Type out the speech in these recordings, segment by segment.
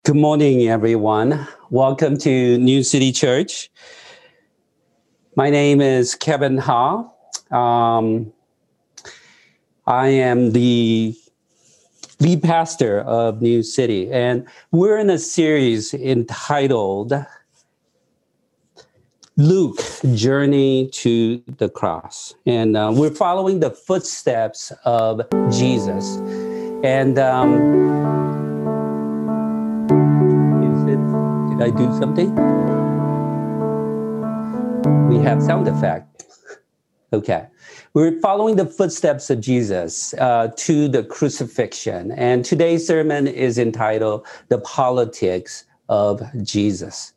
Good morning, everyone. Welcome to New City Church. My name is Kevin Ha. I am the lead pastor of New City, and we're in a series entitled Luke, Journey to the Cross. And we're following the footsteps of Jesus. And did I do something? We have sound effect. Okay. We're following the footsteps of Jesus to the crucifixion. And today's sermon is entitled The Politics of Jesus.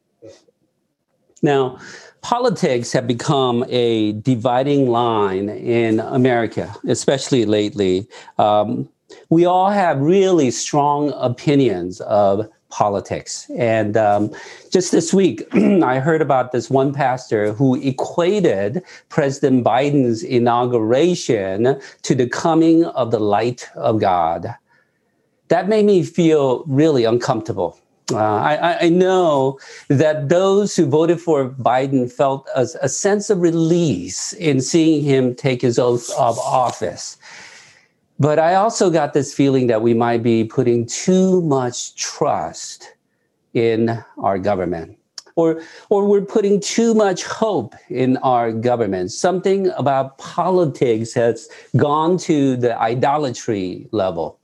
Now, politics have become a dividing line in America, especially lately. We all have really strong opinions of politics. And just this week, I heard about this one pastor who equated President Biden's inauguration to the coming of the light of God. That made me feel really uncomfortable. I know that those who voted for Biden felt a sense of release in seeing him take his oath of office. But I also got this feeling that we might be putting too much trust in our government, or we're putting too much hope in our government. Something about politics has gone to the idolatry level.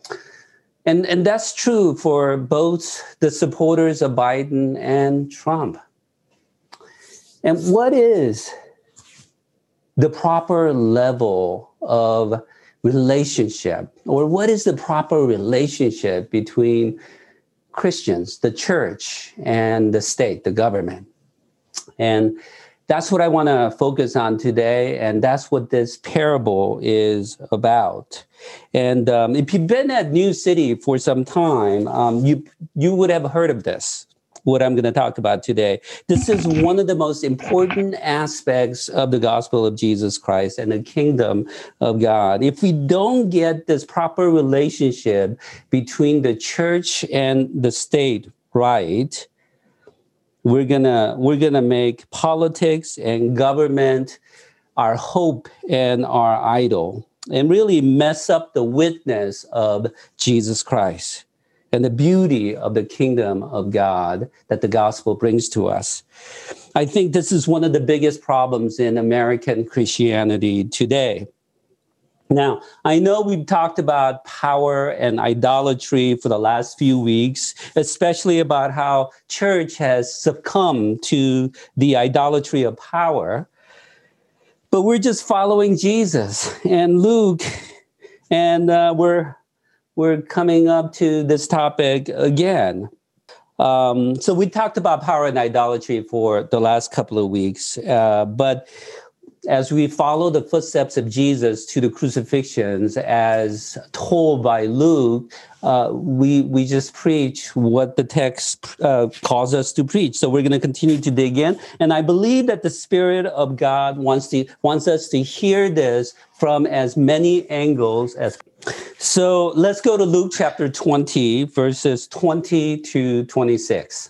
And that's true for both the supporters of Biden and Trump. And what is the proper level of relationship, or what is the proper relationship between Christians, the church, and the state, the government? And that's what I want to focus on today, and that's what this parable is about. And if you've been at New City for some time, you would have heard of this, what I'm going to talk about today. This is one of the most important aspects of the gospel of Jesus Christ and the kingdom of God. If we don't get this proper relationship between the church and the state right, we're gonna make politics and government our hope and our idol, and really mess up the witness of Jesus Christ and the beauty of the kingdom of God that the gospel brings to us. I think this is one of the biggest problems in American Christianity today. Now, I know we've talked about power and idolatry for the last few weeks, especially about how church has succumbed to the idolatry of power. But we're just following Jesus and Luke, and we're coming up to this topic again. So we talked about power and idolatry for the last couple of weeks, but as we follow the footsteps of Jesus to the crucifixions as told by Luke, we just preach what the text calls us to preach. So we're going to continue to dig in. And I believe that the Spirit of God wants us to hear this from as many angles as. So let's go to Luke chapter 20, verses 20 to 26.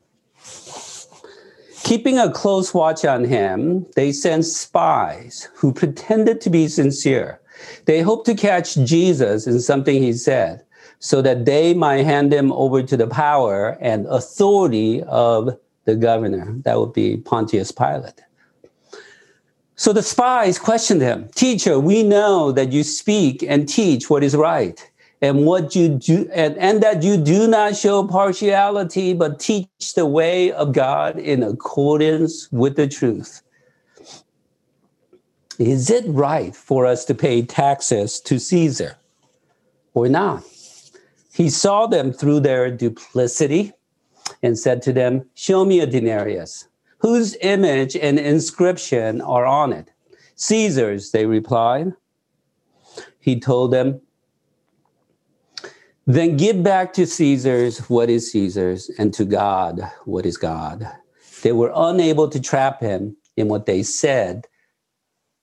Keeping a close watch on him, they sent spies who pretended to be sincere. They hoped to catch Jesus in something he said, so that they might hand him over to the power and authority of the governor. That would be Pontius Pilate. So the spies questioned him. "Teacher, we know that you speak and teach what is right, and what you do, and that you do not show partiality, but teach the way of God in accordance with the truth. Is it right for us to pay taxes to Caesar or not?" He saw them through their duplicity and said to them, "Show me a denarius. Whose image and inscription are on it?" "Caesar's," they replied. He told them, "Then give back to Caesar's what is Caesar's, and to God what is God." They were unable to trap him in what they said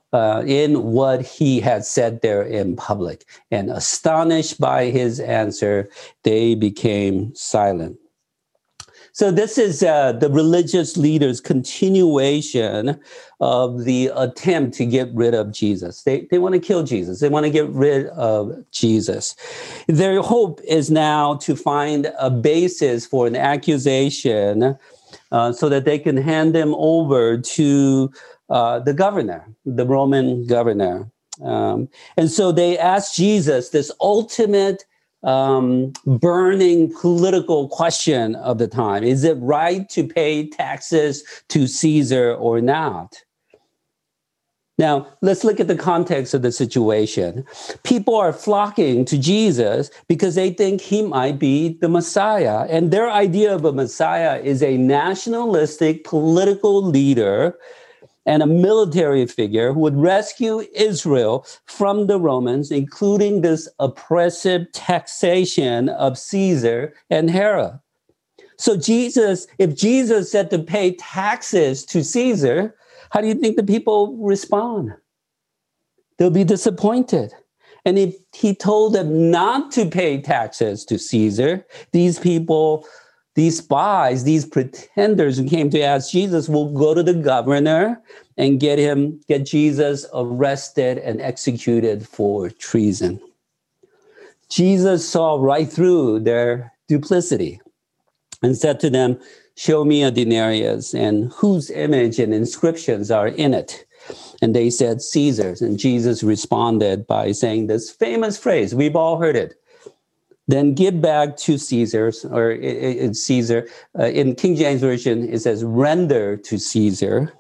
in what he had said there in public. And astonished by his answer, they became silent. So this is the religious leaders' continuation of the attempt to get rid of Jesus. They want to kill Jesus. They want to get rid of Jesus. Their hope is now to find a basis for an accusation so that they can hand him over to the governor, the Roman governor. And so they asked Jesus this ultimate burning political question of the time. Is it right to pay taxes to Caesar or not? Now, let's look at the context of the situation. People are flocking to Jesus because they think he might be the Messiah. And their idea of a Messiah is a nationalistic political leader and a military figure who would rescue Israel from the Romans, including this oppressive taxation of Caesar and Herod. So if Jesus said to pay taxes to Caesar, how do you think the people respond? They'll be disappointed. And if he told them not to pay taxes to Caesar, these people, these spies, these pretenders who came to ask Jesus will go to the governor and get Jesus arrested and executed for treason. Jesus saw right through their duplicity and said to them, "Show me a denarius, and whose image and inscriptions are in it?" And they said, "Caesar's." And Jesus responded by saying this famous phrase, we've all heard it, "Then give back to Caesar's," or it's Caesar. In King James Version, it says, "Render to Caesar."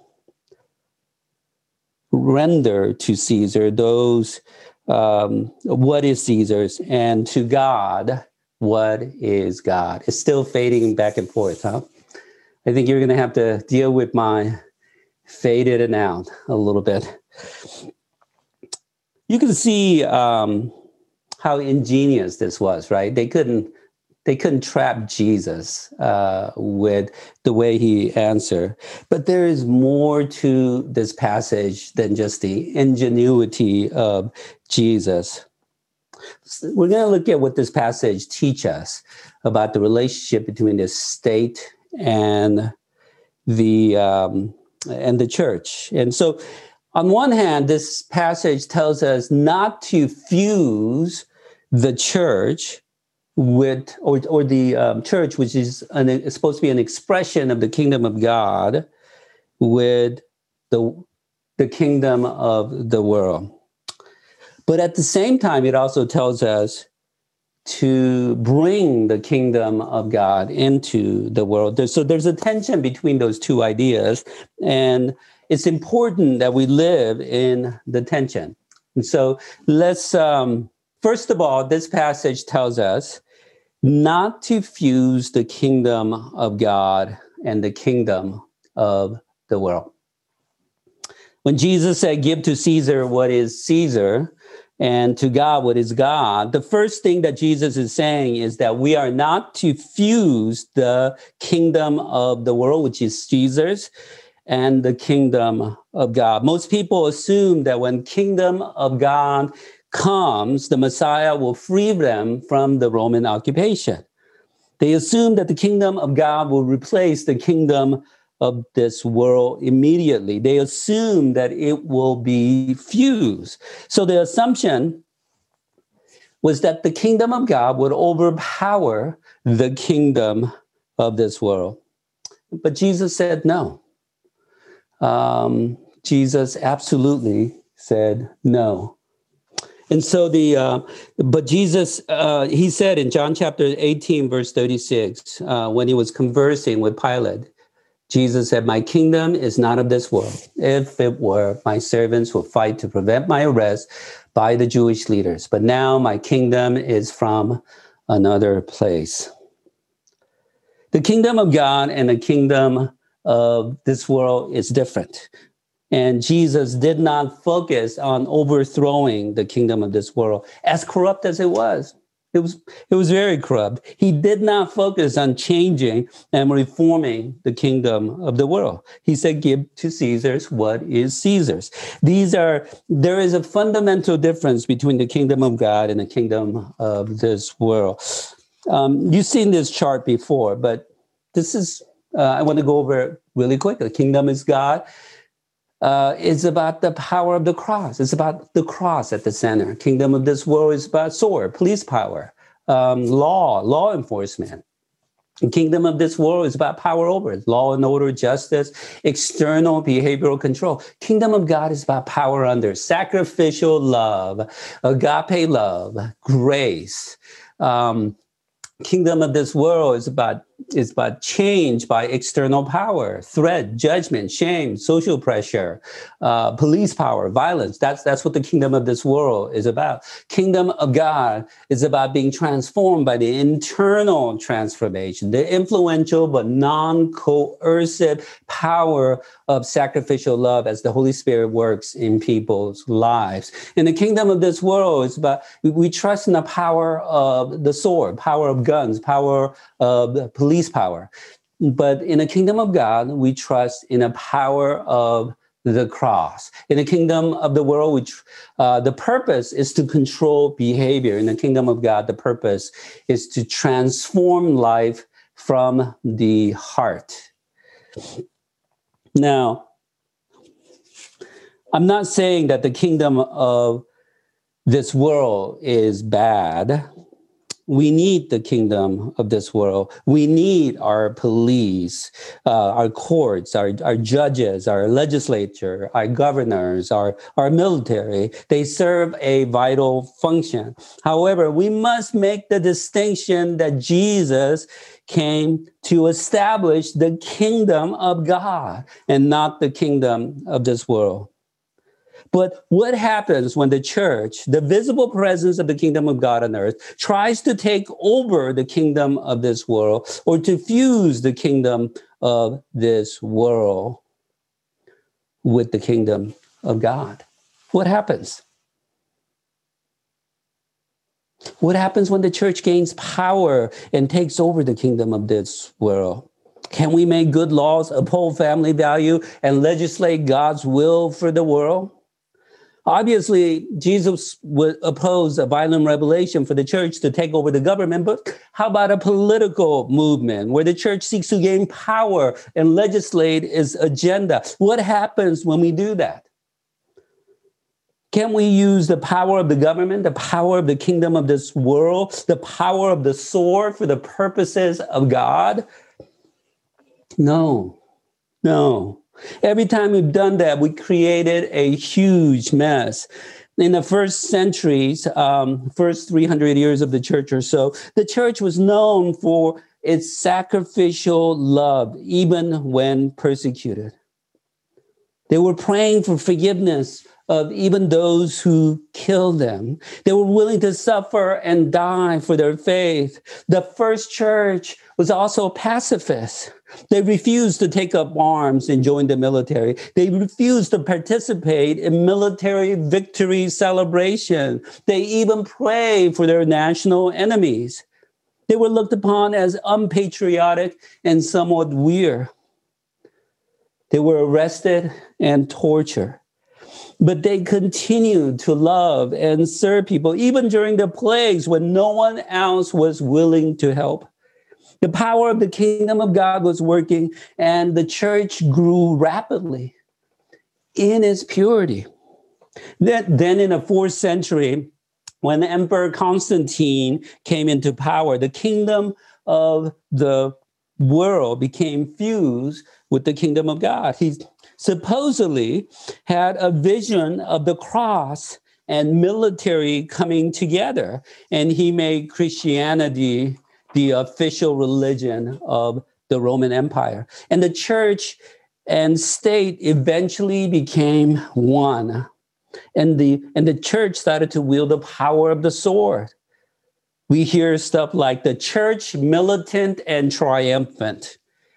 Render to Caesar those what is Caesar's, and to God what is God. It's still fading back and forth, huh? I think you're going to have to deal with my faded and out a little bit. You can see how ingenious this was, right? They couldn't trap Jesus with the way he answered. But there is more to this passage than just the ingenuity of Jesus. We're going to look at what this passage teaches us about the relationship between the state and the church. And so, on one hand, this passage tells us not to fuse the church with, or the church, which is supposed to be an expression of the kingdom of God, with the kingdom of the world. But at the same time, it also tells us to bring the kingdom of God into the world. So there's a tension between those two ideas, and it's important that we live in the tension. And so let's, first of all, this passage tells us not to fuse the kingdom of God and the kingdom of the world. When Jesus said, "Give to Caesar what is Caesar, and to God what is God," the first thing that Jesus is saying is that we are not to fuse the kingdom of the world, which is Caesar's, and the kingdom of God. Most people assume that when kingdom of God comes, the Messiah will free them from the Roman occupation. They assume that the kingdom of God will replace the kingdom of this world immediately. They assume that it will be fused. So the assumption was that the kingdom of God would overpower the kingdom of this world. But Jesus said no. Jesus absolutely said no. And so but Jesus, he said in John chapter 18, verse 36, when he was conversing with Pilate, Jesus said, "My kingdom is not of this world. If it were, my servants will fight to prevent my arrest by the Jewish leaders. But now my kingdom is from another place." The kingdom of God and the kingdom of this world is different. And Jesus did not focus on overthrowing the kingdom of this world, as corrupt as it was. It was very corrupt. He did not focus on changing and reforming the kingdom of the world. He said, give to Caesar's what is Caesar's. There is a fundamental difference between the kingdom of God and the kingdom of this world. You've seen this chart before, but this is, I want to go over it really quick. The kingdom is God. It's about the power of the cross. It's about the cross at the center. Kingdom of this world is about sword, police power, law enforcement. The kingdom of this world is about power over it, law and order, justice, external behavioral control. Kingdom of God is about power under, sacrificial love, agape love, grace. Kingdom of this world is about change by external power, threat, judgment, shame, social pressure, police power, violence. That's what the kingdom of this world is about. Kingdom of God is about being transformed by the internal transformation, the influential but non-coercive power of sacrificial love as the Holy Spirit works in people's lives. In the kingdom of this world, it's about, we trust in the power of the sword, power of guns, power of police power. But in the kingdom of God, we trust in the power of the cross. In the kingdom of the world, the purpose is to control behavior. In the kingdom of God, the purpose is to transform life from the heart. Now, I'm not saying that the kingdom of this world is bad. We need the kingdom of this world. We need our police, our courts, our judges, our legislature, our governors, our military. They serve a vital function. However, we must make the distinction that Jesus came to establish the kingdom of God and not the kingdom of this world. But what happens when the church, the visible presence of the kingdom of God on earth, tries to take over the kingdom of this world or to fuse the kingdom of this world with the kingdom of God? What happens? What happens when the church gains power and takes over the kingdom of this world? Can we make good laws, uphold family value, and legislate God's will for the world? Obviously, Jesus would oppose a violent revelation for the church to take over the government, but how about a political movement where the church seeks to gain power and legislate its agenda? What happens when we do that? Can we use the power of the government, the power of the kingdom of this world, the power of the sword for the purposes of God? No. Every time we've done that, we created a huge mess. In the first centuries, first 300 years of the church or so, the church was known for its sacrificial love, even when persecuted. They were praying for forgiveness of even those who killed them. They were willing to suffer and die for their faith. The first church was also pacifist. They refused to take up arms and join the military. They refused to participate in military victory celebration. They even prayed for their national enemies. They were looked upon as unpatriotic and somewhat weird. They were arrested and tortured. But they continued to love and serve people, even during the plagues when no one else was willing to help. The power of the kingdom of God was working, and the church grew rapidly in its purity. Then in the 4th century, when Emperor Constantine came into power, the kingdom of the world became fused with the kingdom of God. He supposedly had a vision of the cross and military coming together, and he made Christianity the official religion of the Roman Empire. And the church and state eventually became one. And the church started to wield the power of the sword. We hear stuff like the church militant and triumphant.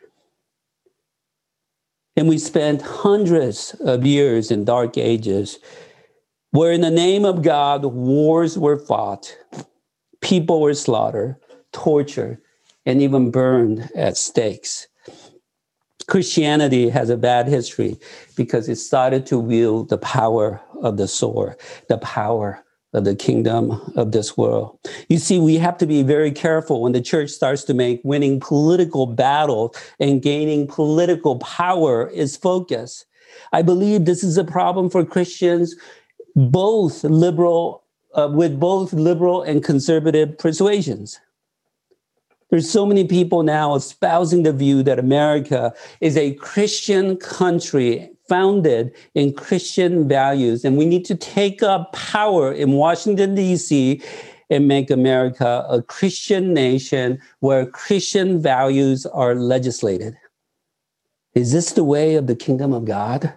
And we spent hundreds of years in dark ages where in the name of God, wars were fought. People were slaughtered, tortured, and even burned at stakes. Christianity has a bad history because it started to wield the power of the sword, the power of the kingdom of this world. You see, we have to be very careful when the church starts to make winning political battles and gaining political power its focus. I believe this is a problem for Christians, with both liberal and conservative persuasions. There's so many people now espousing the view that America is a Christian country founded in Christian values, and we need to take up power in Washington, D.C., and make America a Christian nation where Christian values are legislated. Is this the way of the kingdom of God?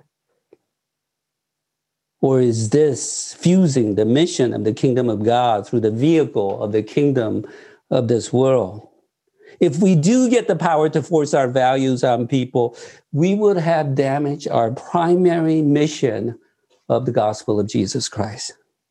Or is this fusing the mission of the kingdom of God through the vehicle of the kingdom of this world? If we do get the power to force our values on people, we would have damaged our primary mission of the gospel of Jesus Christ.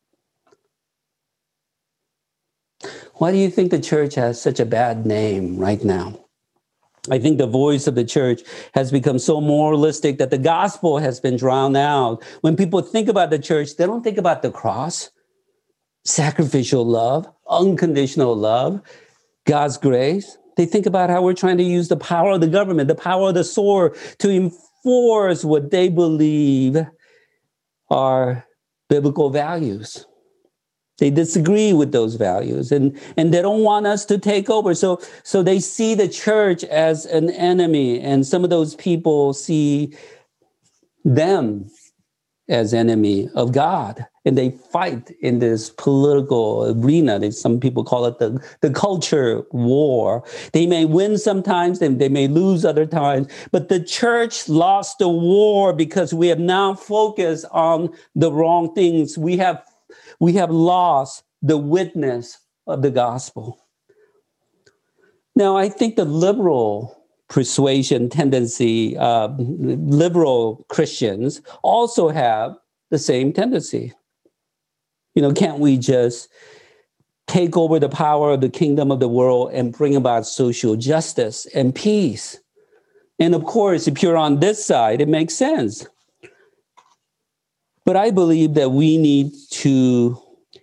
Why do you think the church has such a bad name right now? I think the voice of the church has become so moralistic that the gospel has been drowned out. When people think about the church, they don't think about the cross, sacrificial love, unconditional love, God's grace. They think about how we're trying to use the power of the government, the power of the sword to enforce what they believe are biblical values. They disagree with those values and they don't want us to take over. So they see the church as an enemy, and some of those people see them as enemy of God. And they fight in this political arena. Some people call it the culture war. They may win sometimes, and they may lose other times. But the church lost the war because we have now focused on the wrong things. We have lost the witness of the gospel. Now, I think the liberal persuasion tendency, liberal Christians also have the same tendency. Can't we just take over the power of the kingdom of the world and bring about social justice and peace? And of course, if you're on this side, it makes sense. But I believe that we need to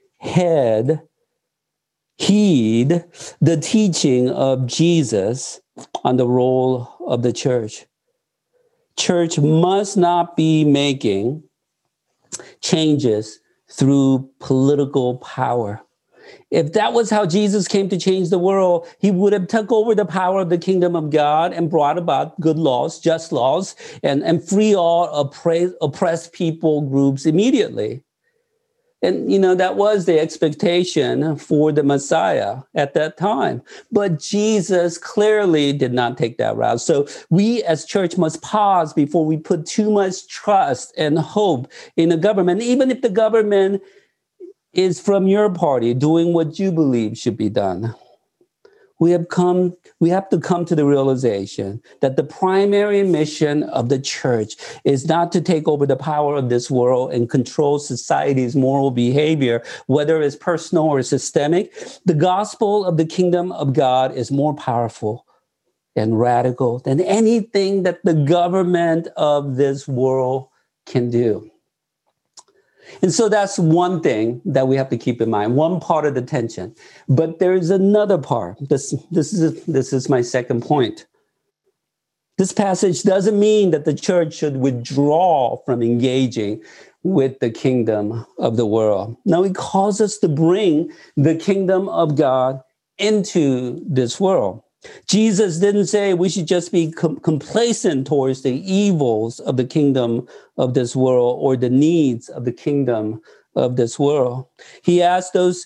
heed the teaching of Jesus on the role of the church. Church must not be making changes through political power. If that was how Jesus came to change the world, he would have took over the power of the kingdom of God and brought about good laws, just laws, and free all oppressed people groups immediately. And, that was the expectation for the Messiah at that time. But Jesus clearly did not take that route. So we as church must pause before we put too much trust and hope in the government, even if the government is from your party doing what you believe should be done. We have to come to the realization that the primary mission of the church is not to take over the power of this world and control society's moral behavior, whether it's personal or systemic. The gospel of the kingdom of God is more powerful and radical than anything that the government of this world can do. And so that's one thing that we have to keep in mind, one part of the tension. But there's another part. This is my second point. This passage doesn't mean that the church should withdraw from engaging with the kingdom of the world. No, it calls us to bring the kingdom of God into this world. Jesus didn't say we should just be complacent towards the evils of the kingdom of this world or the needs of the kingdom of this world. He asked whose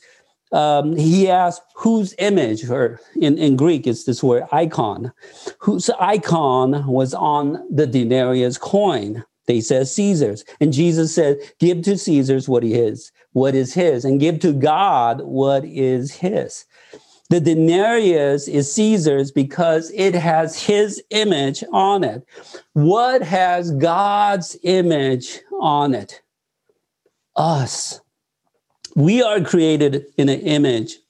image, or in Greek, it's this word icon, whose icon was on the denarius coin. They said Caesar's. And Jesus said, give to Caesar's what is his, and give to God what is his. The denarius is Caesar's because it has his image on it. What has God's image on it? Us. We are created in the image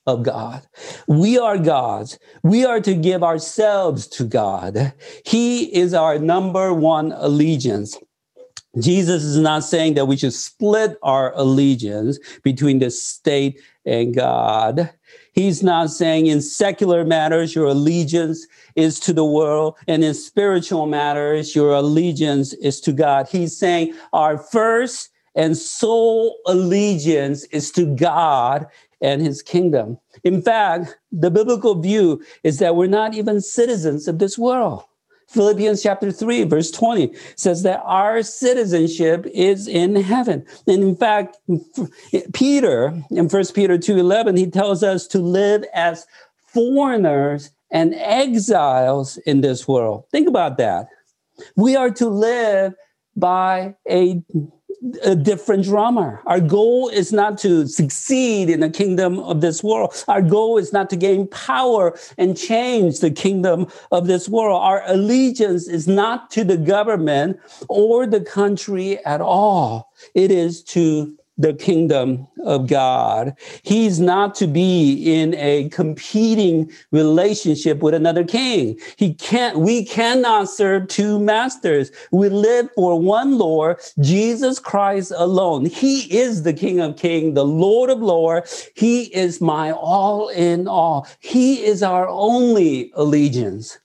of God. We are God's. We are to give ourselves to God. He is our number one allegiance. Jesus is not saying that we should split our allegiance between the state and God. He's not saying in secular matters, your allegiance is to the world, and in spiritual matters, your allegiance is to God. He's saying our first and sole allegiance is to God and his kingdom. In fact, the biblical view is that we're not even citizens of this world. Philippians chapter 3, verse 20 says that our citizenship is in heaven. And in fact, Peter, in 1 Peter 2:11, he tells us to live as foreigners and exiles in this world. Think about that. We are to live by a different drummer. Our goal is not to succeed in the kingdom of this world. Our goal is not to gain power and change the kingdom of this world. Our allegiance is not to the government or the country at all. It is to the kingdom of God. He's not to be in a competing relationship with another king. We cannot serve two masters. We live for one Lord, Jesus Christ alone. He is the King of Kings, the Lord of Lords. He is my all in all. He is our only allegiance.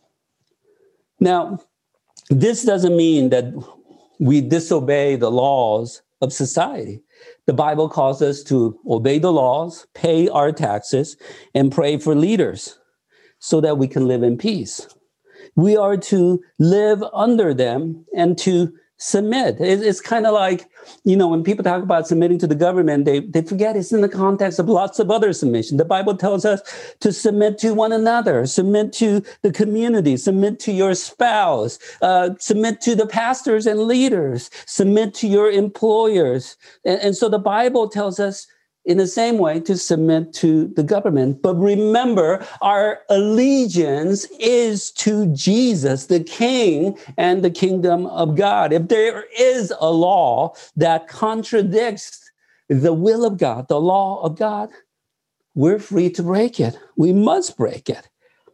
Now, this doesn't mean that we disobey the laws of society. The Bible calls us to obey the laws, pay our taxes, and pray for leaders so that we can live in peace. We are to live under them and to submit. It's kind of like, when people talk about submitting to the government, they forget it's in the context of lots of other submission. The Bible tells us to submit to one another, submit to the community, submit to your spouse, submit to the pastors and leaders, submit to your employers. And so the Bible tells us in the same way to submit to the government. But remember, our allegiance is to Jesus, the King and the kingdom of God. If there is a law that contradicts the will of God, the law of God, we're free to break it. We must break it.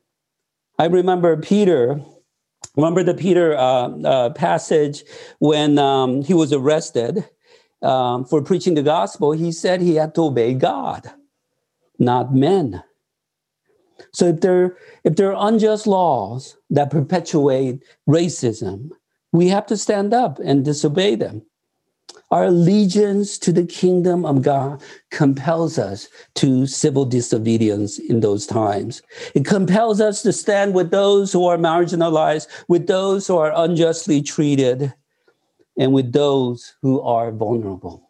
I remember the Peter passage when he was arrested for preaching the gospel. He said he had to obey God, not men. So if there are unjust laws that perpetuate racism, we have to stand up and disobey them. Our allegiance to the kingdom of God compels us to civil disobedience in those times. It compels us to stand with those who are marginalized, with those who are unjustly treated, and with those who are vulnerable.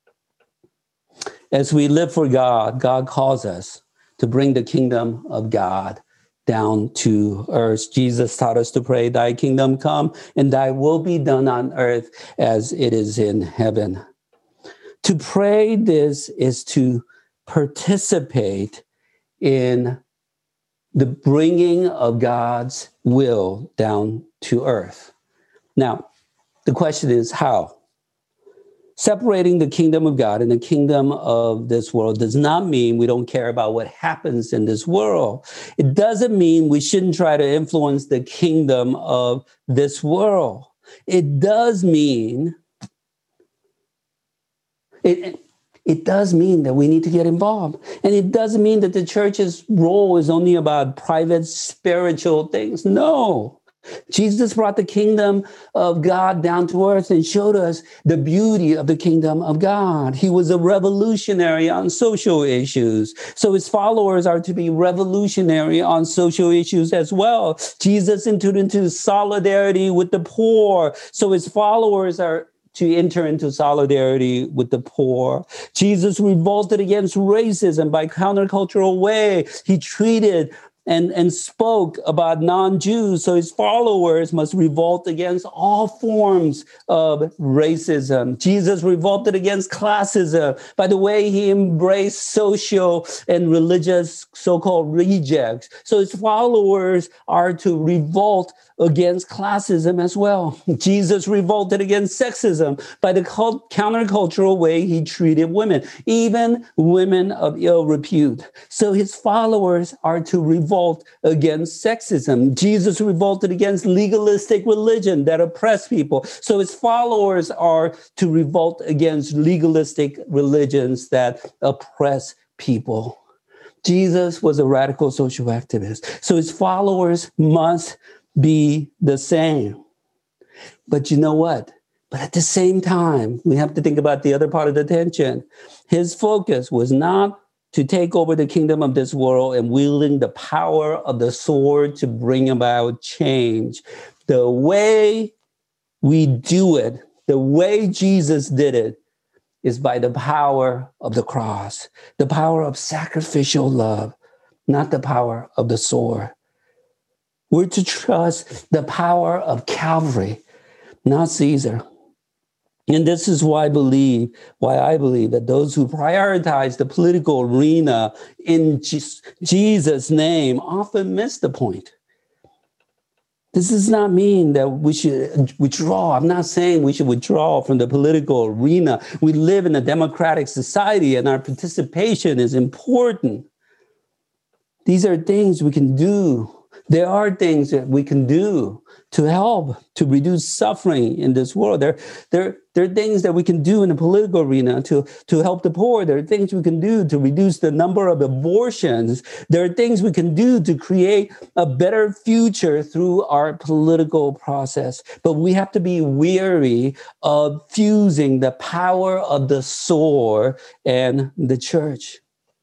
As we live for God, God calls us to bring the kingdom of God down to earth. Jesus taught us to pray, thy kingdom come and thy will be done on earth as it is in heaven. To pray this is to participate in the bringing of God's will down to earth. Now, the question is how? Separating the kingdom of God and the kingdom of this world does not mean we don't care about what happens in this world. It doesn't mean we shouldn't try to influence the kingdom of this world. It does mean it does mean that we need to get involved. And it doesn't mean that the church's role is only about private spiritual things. No. Jesus brought the kingdom of God down to earth and showed us the beauty of the kingdom of God. He was a revolutionary on social issues. So his followers are to be revolutionary on social issues as well. Jesus entered into solidarity with the poor. So his followers are to enter into solidarity with the poor. Jesus revolted against racism by countercultural way. He treated and spoke about non-Jews. So his followers must revolt against all forms of racism. Jesus revolted against classism by the way he embraced social and religious so-called rejects. So his followers are to revolt against classism as well. Jesus revolted against sexism by the countercultural way he treated women, even women of ill repute. So his followers are to revolt against sexism. Jesus revolted against legalistic religion that oppressed people. So his followers are to revolt against legalistic religions that oppress people. Jesus was a radical social activist. So his followers must be the same. But you know what? But at the same time, we have to think about the other part of the tension. His focus was not to take over the kingdom of this world and wielding the power of the sword to bring about change. The way we do it, the way Jesus did it, is by the power of the cross, the power of sacrificial love, not the power of the sword. We're to trust the power of Calvary, not Caesar. And this is why I believe that those who prioritize the political arena in Jesus' name often miss the point. This does not mean that we should withdraw. I'm not saying we should withdraw from the political arena. We live in a democratic society and our participation is important. These are things we can do. There are things that we can do to help, to reduce suffering in this world. There are things that we can do in the political arena to help the poor. There are things we can do to reduce the number of abortions. There are things we can do to create a better future through our political process. But we have to be wary of fusing the power of the sword and the church.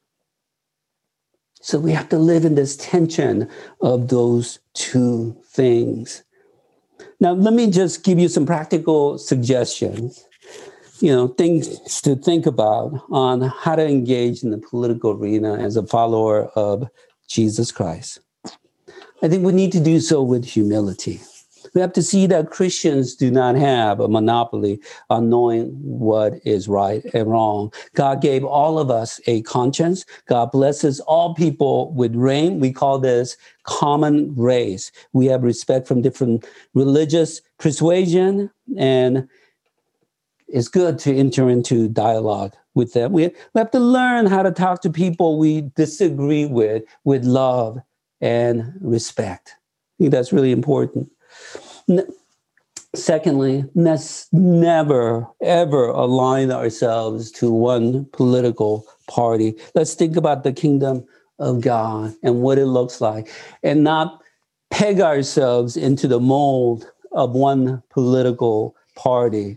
So we have to live in this tension of those two things. Now, let me just give you some practical suggestions, things to think about on how to engage in the political arena as a follower of Jesus Christ. I think we need to do so with humility. We have to see that Christians do not have a monopoly on knowing what is right and wrong. God gave all of us a conscience. God blesses all people with rain. We call this common grace. We have respect from different religious persuasion, and it's good to enter into dialogue with them. We have to learn how to talk to people we disagree with love and respect. I think that's really important. Secondly, let's never, ever align ourselves to one political party. Let's think about the kingdom of God and what it looks like, and not peg ourselves into the mold of one political party.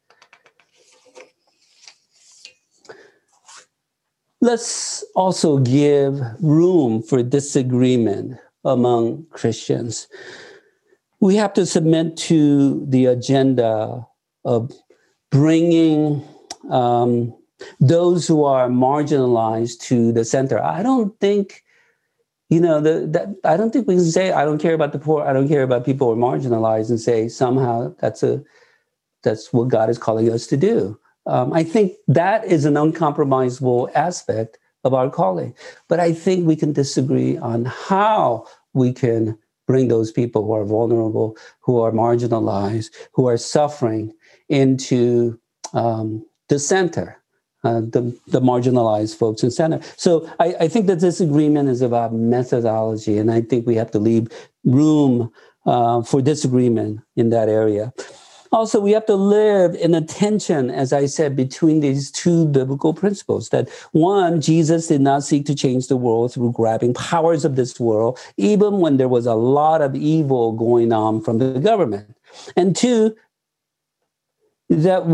Let's also give room for disagreement among Christians. We have to submit to the agenda of bringing those who are marginalized to the center. I don't think, I don't think we can say, I don't care about the poor, I don't care about people who are marginalized, and say somehow that's what God is calling us to do. I think that is an uncompromisable aspect of our calling. But I think we can disagree on how we can bring those people who are vulnerable, who are marginalized, who are suffering into the center, the marginalized folks in center. So I think that disagreement is about methodology, and I think we have to leave room for disagreement in that area. Also, we have to live in a tension, as I said, between these two biblical principles. That one, Jesus did not seek to change the world through grabbing powers of this world, even when there was a lot of evil going on from the government. And two, that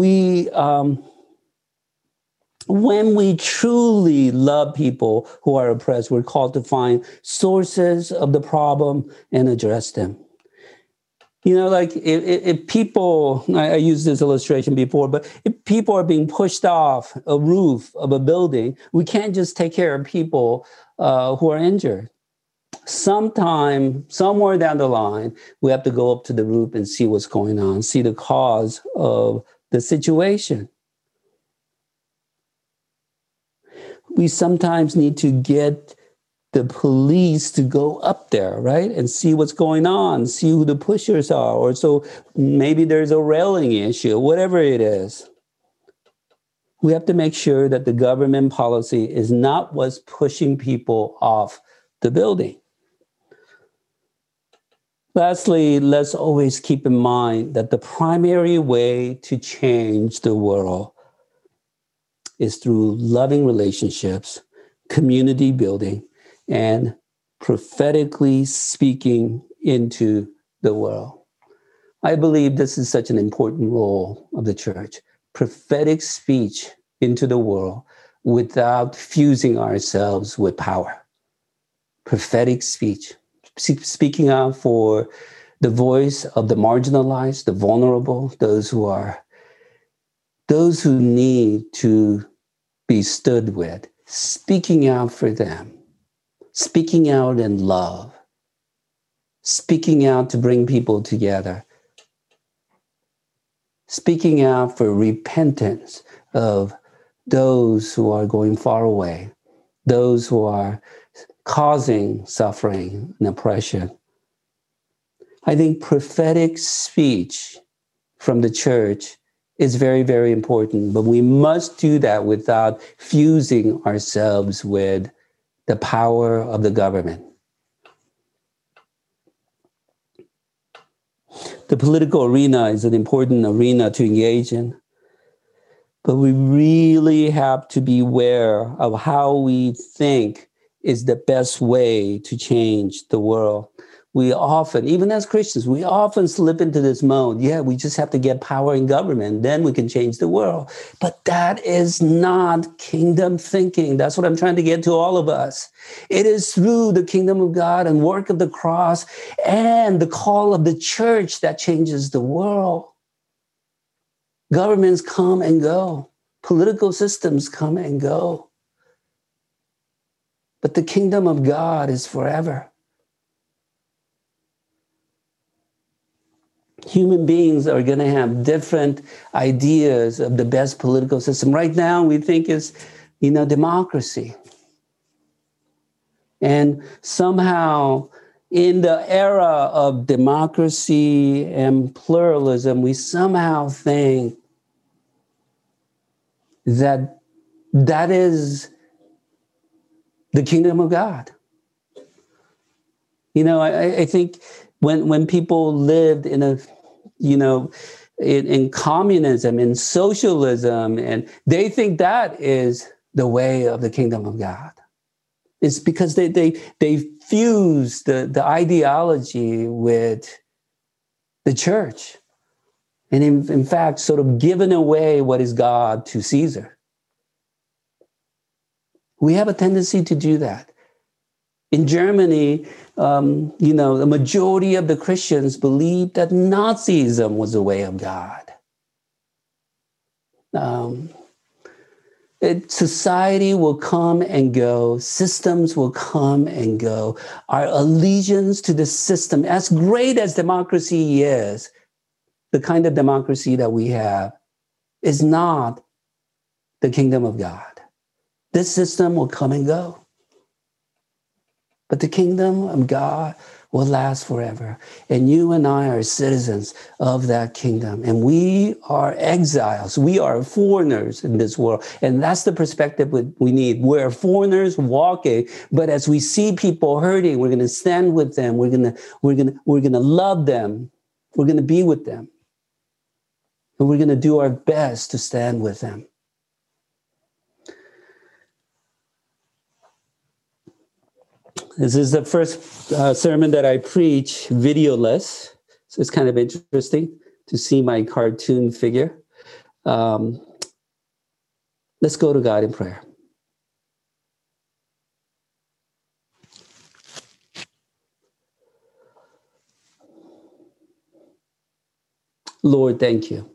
when we truly love people who are oppressed, we're called to find sources of the problem and address them. Like if people, I used this illustration before, but if people are being pushed off a roof of a building, we can't just take care of people who are injured. Sometime, somewhere down the line, we have to go up to the roof and see what's going on, see the cause of the situation. We sometimes need to get the police to go up there, right? And see what's going on, see who the pushers are, or so maybe there's a railing issue, whatever it is. We have to make sure that the government policy is not what's pushing people off the building. Lastly, let's always keep in mind that the primary way to change the world is through loving relationships, community building, and prophetically speaking into the world. I believe this is such an important role of the church. Prophetic speech into the world without fusing ourselves with power. Prophetic speech, speaking out for the voice of the marginalized, the vulnerable, those who need to be stood with, speaking out for them, speaking out in love, speaking out to bring people together, speaking out for repentance of those who are going far away, those who are causing suffering and oppression. I think prophetic speech from the church is very, very important, but we must do that without fusing ourselves with the power of the government. The political arena is an important arena to engage in, but we really have to be aware of how we think is the best way to change the world. We often, even as Christians, we often slip into this mode. Yeah, we just have to get power in government, then we can change the world. But that is not kingdom thinking. That's what I'm trying to get to all of us. It is through the kingdom of God and work of the cross and the call of the church that changes the world. Governments come and go. Political systems come and go. But the kingdom of God is forever. Human beings are going to have different ideas of the best political system. Right now, we think is, democracy. And somehow, in the era of democracy and pluralism, we somehow think that is the kingdom of God. I think when people lived in in communism, in socialism, and they think that is the way of the kingdom of God. It's because they fuse the ideology with the church. And in fact, sort of given away what is God to Caesar. We have a tendency to do that. In Germany, the majority of the Christians believed that Nazism was the way of God. Society will come and go. Systems will come and go. Our allegiance to the system, as great as democracy is, the kind of democracy that we have, is not the kingdom of God. This system will come and go. But the kingdom of God will last forever. And you and I are citizens of that kingdom. And we are exiles. We are foreigners in this world. And that's the perspective we need. We're foreigners walking, but as we see people hurting, we're going to stand with them. We're going to love them. We're going to be with them. And we're going to do our best to stand with them. This is the first sermon that I preach videoless. So it's kind of interesting to see my cartoon figure. Let's go to God in prayer. Lord, thank you.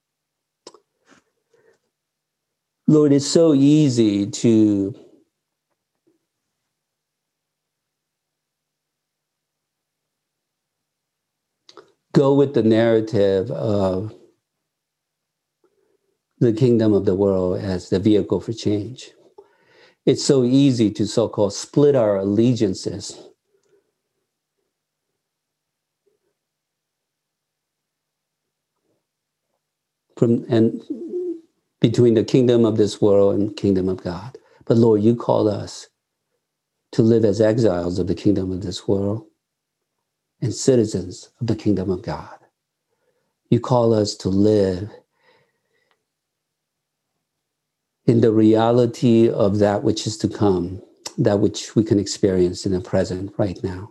Lord, it's so easy to go with the narrative of the kingdom of the world as the vehicle for change. It's so easy to so-called split our allegiances between the kingdom of this world and kingdom of God. But Lord, you call us to live as exiles of the kingdom of this world and citizens of the kingdom of God. You call us to live in the reality of that which is to come, that which we can experience in the present right now.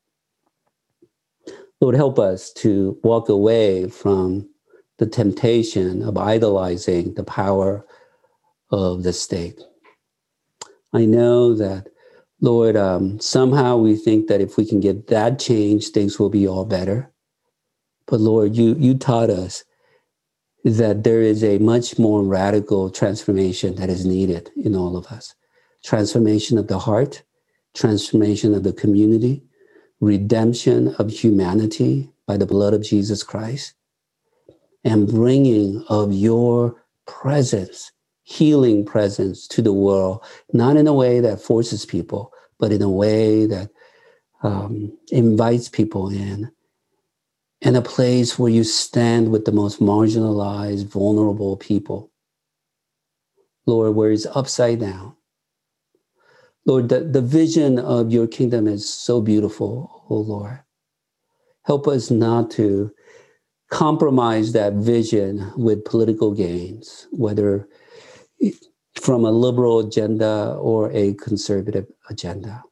Lord, help us to walk away from the temptation of idolizing the power of the state. I know that, Lord, somehow we think that if we can get that change, things will be all better. But Lord, you taught us that there is a much more radical transformation that is needed in all of us. Transformation of the heart, transformation of the community, redemption of humanity by the blood of Jesus Christ, and bringing of your presence, healing presence to the world, not in a way that forces people, but in a way that invites people in a place where you stand with the most marginalized, vulnerable people. Lord, where it's upside down. Lord, the vision of your kingdom is so beautiful, oh Lord. Help us not to compromise that vision with political gains, whether from a liberal agenda or a conservative agenda.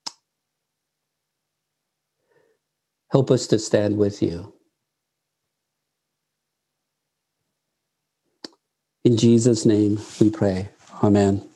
Help us to stand with you. In Jesus' name we pray. Amen.